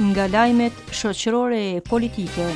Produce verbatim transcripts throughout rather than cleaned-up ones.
nga lajmet shoqërore e politike.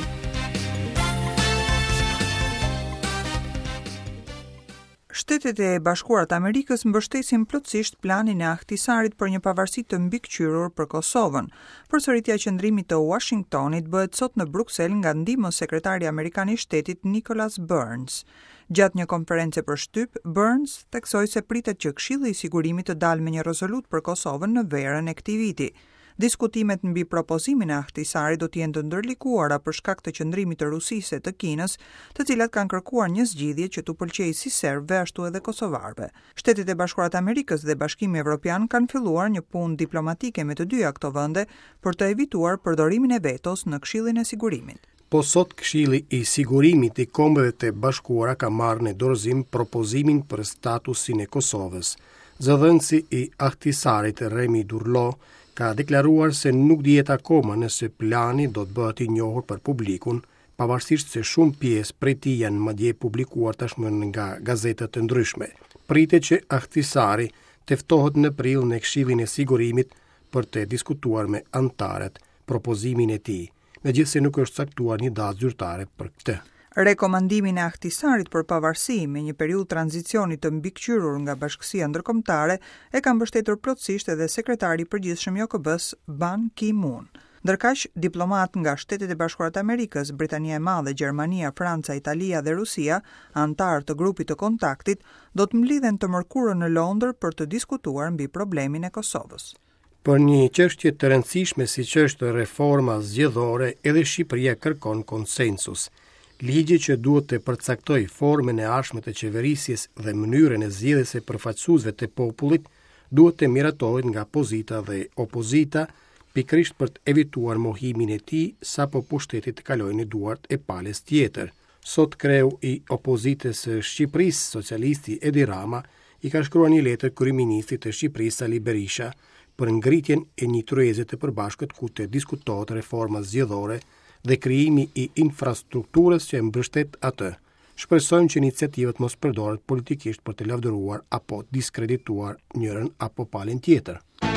Shtetet e Bashkuara të Amerikës mbështesin plotësisht planin e Ahtisarit për një pavarësi të mbikëqyrur për Kosovën. Përsëritja e qëndrimit të Washingtonit bëhet sot në Bruksel nga ndihmës sekretari amerikan i shtetit Nicholas Burns. Gjatë një konference për shtyp, Burns theksoi se pritet që Këshilli i Sigurimit të dalë me një rezolut për Kosovën në verën e këtij viti. Diskutimet mbi propozimin e Ahtisarit do të jenë të ndërlikuara për shkak të qëndrimit të Rusisë e të Kinës, të cilat kanë kërkuar një zgjidhje që t'u pëlqejë si serbëve ashtu edhe kosovarëve. Shtetet e Bashkuara të Amerikës dhe Bashkimi Evropian kanë filluar një punë diplomatike me të dyja këto vende për të evituar përdorimin e vetos në Këshillin e Sigurimit. Po sot Këshilli i Sigurimit i Kombeve të Bashkuara ka marrë në dorëzim propozimin për statusin e Kosovës. Zëdhënësi i Ahtisarit Remi Durlo ka deklaruar se nuk dihet akoma nëse plani do të bëhet i njohur për publikun, pavarësisht se shumë pjesë prej tij janë madje publikuar tashmë nga gazetat të ndryshme. Pritet që Ahtisari të ftohet në prill në Këshillin e Sigurimit për të diskutuar me antarët propozimin e tij, megjithëse nuk është caktuar një datë zyrtare për këtë. Rekomandimin e Ahtisarit për pavarësi me një periudhë tranzicioni të mbikëqyrur nga Bashkësia Ndërkombëtare e ka mbështetur plotësisht edhe sekretari i përgjithshëm i O K B-s Ban Ki-moon. Ndërkaq, diplomat nga Shtetet e Bashkuara të Amerikës, Britania e Madhe, Gjermania, Franca, Italia dhe Rusia, antar të grupit të kontaktit, do të mblidhen të mërkurën në Londër për të diskutuar mbi problemin e Kosovës. Për një çështje të rëndësishme siç është reforma zgjedhore, edhe Shqipëria kërkon konsensus. Ligji që duhet të përcaktoj formën e ardhshme të qeverisjes dhe mënyrën e zgjedhjes së përfaqësuesve të popullit duhet të miratohet nga pozita dhe opozita, pikërisht për të evituar mohimin e tij sapo pushteti të kalojë në duart e palës tjetër. Sot kreu i opozitës së Shqipërisë, socialisti Edi Rama, i ka shkruar një letër kryeministrit të Shqipërisë Sali Berisha për ngritjen e një tryeze të përbashkët ku të diskutohet reforma zgjedhore dhe krijimi i infrastrukturës që mbështet atë. Shpresojmë që iniciativat mos përdoret politikisht për të lavdëruar apo diskredituar njërin apo palën tjetër.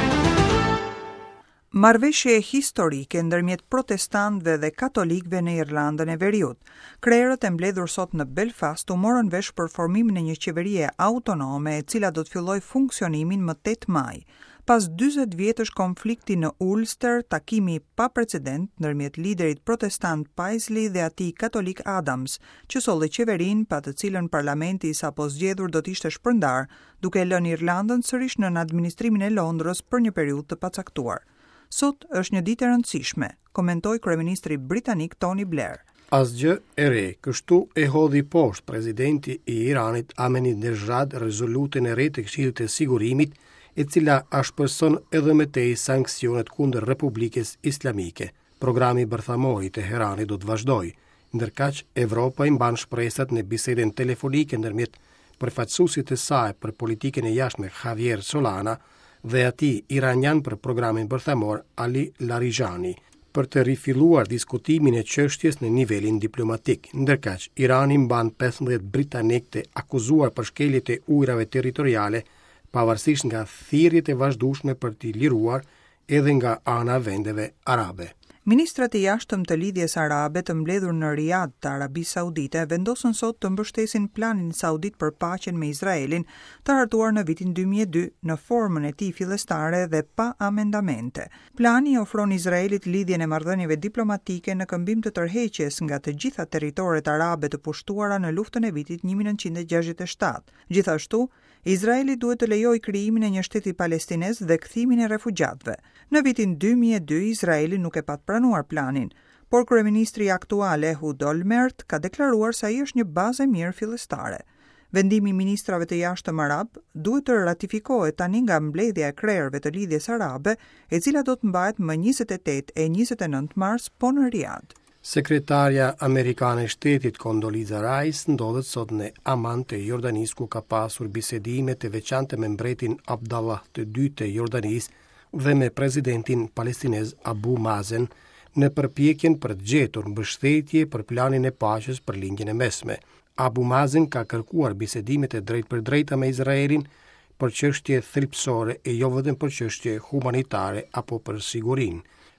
Marrëveshje historike ndërmjet protestantëve dhe katolikëve në Irlandën e Veriut. Krerët e mbledhur sot në Belfast u morën vesh për formimin e një qeverie autonome e cila do të fillojë funksionimin më tetë maj. Pas dyzet vjetësh konflikti në Ulster, takimi pa precedent ndërmjet liderit protestant Paisley dhe atij katolik Adams, që solli qeverinë pa të cilën parlamenti i sapo zgjedhur do të ishte shpërndar, duke lënë Irlandën sërish nën administrimin e Londrës për një periudhë të pacaktuar. Sot është një ditë e rëndësishme, komentoi kryeministri britanik Tony Blair. Asgjë e re, kështu e hodhi poshtë presidenti i Iranit Ahmadinejad rezolutën e re të Këshillit të Sigurimit, e cila ashpërson edhe më tej sanksionet kundër Republikës Islamike. Programi bërthamor i Teheranit do të vazhdojë, ndërkaq Evropa i mban shpresat në bisedën telefonike ndërmjet përfaqësuesit të saj për politikën e jashtme Javier Solana dhe atij iranian për programin bërthamor Ali Larijani, për të rifilluar diskutimin e çështjes në nivelin diplomatik. Ndërkaq Irani mban pesëmbëdhjetë britanik të akuzuar për shkelje të ujrave territoriale, pavarësisht nga thirrjet e vazhdueshme për t'i liruar edhe nga ana vendeve arabe. Ministrat e jashtëm të lidhjes arabe të mbledhur në Riyadh të Arabisë Saudite vendosën sot të mbështesin planin saudit për paqen me Izraelin të hartuar në vitin dy mijë e dy në formën e tij fillestare dhe pa amendamente. Plani ofron Izraelit lidhjen e marrëdhënieve diplomatike në këmbim të tërheqjes nga të gjitha territoret arabe të pushtuara në luftën e vitit një mijë nëntëqind e gjashtëdhjetë e shtatë. Gjithashtu, Izraeli duhet të lejojë krijimin e një shteti palestinez dhe kthimin e refugjatëve. Në vitin dy mijë e dy Izraeli nuk e pat pranuar planin, por kryeministri aktual Ehud Olmert ka deklaruar se ai është një bazë e mirë fillestare. Vendimi i ministrave të jashtëm arab duhet të ratifikohet tani nga mbledhja e krerëve të lidhjes arabe, e cila do të mbahet më njëzet e tetë e njëzet e nëntë mars po në Riyadh. Sekretarja amerikane e shtetit Condoleezza Rice ndodhet sot në Amman të Jordanisë, ku ka pasur bisedime të veçanta me mbretin Abdallah të dytë të Jordanisë dhe me presidentin palestinez Abu Mazen në përpjekjen për të gjetur mbështetje për planin e paqes për lindjen e mesme. Abu Mazen ka kërkuar bisedime të drejtë për drejta me Izraelin për çështje thelbësore e jo vetëm për çështje humanitare apo për sigurinë.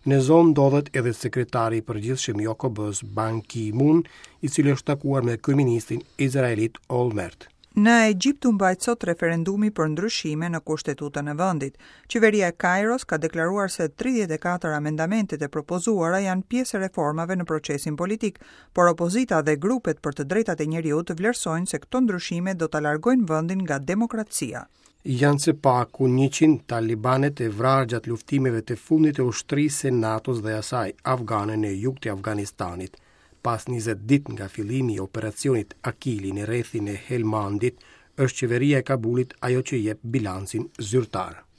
Në zonë ndodhet edhe sekretari i përgjithshëm i O K B-s Ban Ki-moon, i cili është takuar me kryeministin izraelit Olmert. Në Egjipt u mbajt sot referendumi për ndryshime në kushtetutën e vendit. Qeveria e Kairos ka deklaruar se tridhjetë e katër amendamentet e propozuara janë pjesë e reformave në procesin politik, por opozita dhe grupet për të drejtat e njeriut vlerësojnë se këto ndryshime do ta largojnë vendin nga demokracia. Janë së paku njëqind talibanet e vrarë gjatë luftimeve të fundit e ushtrisë së NATO-s dhe asaj afgane në jug të Afganistanit. Pas njëzet ditë nga fillimi i operacionit Akili në rrethin e Helmandit, është qeveria e Kabulit ajo që jep bilancin zyrtar.